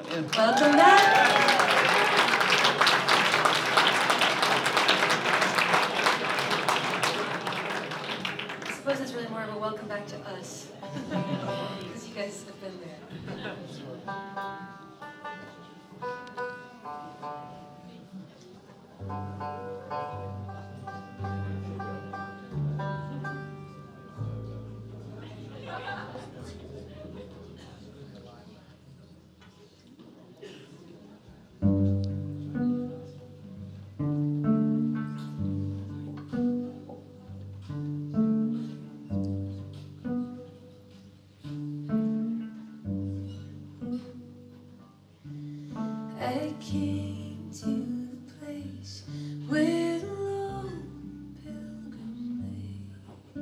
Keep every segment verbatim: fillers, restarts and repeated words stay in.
Welcome back. I suppose it's really more of a welcome back to us, because you guys have been there. I came to the place where the lone pilgrim lay,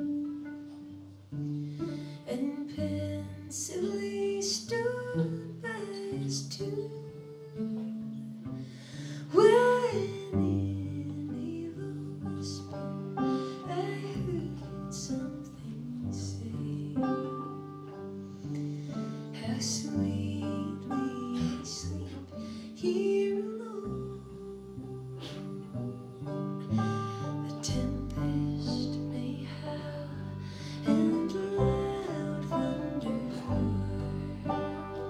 and pensively stood by his tomb, when in evil whisper I heard something say, how sweetly sleep here alone. A tempest may howl and loud thunder roar,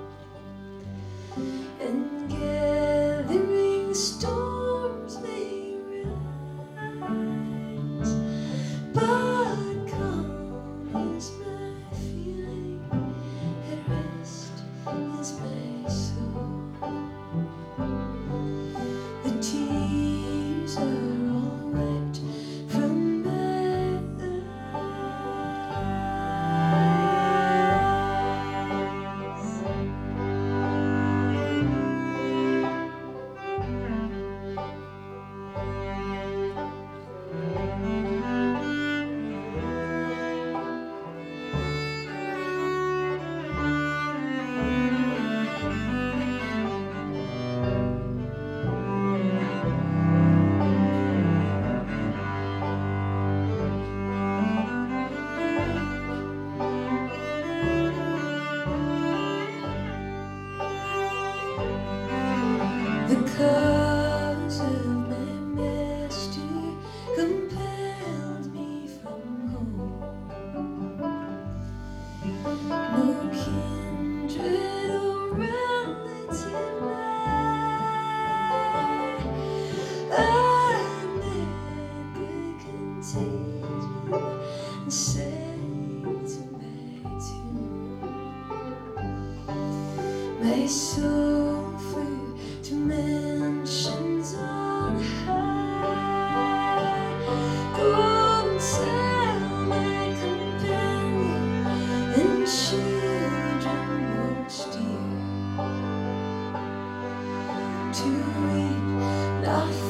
and gathering storms may rise, but calm is my feeling, at rest is my soul. The tears are all wiped from my The cause of my master compelled me from home. No kindred or relative nigh, I met the contagion and sank to my tomb. My soul flew to mansions on high. Go and tell my companion and children most dear, to weep not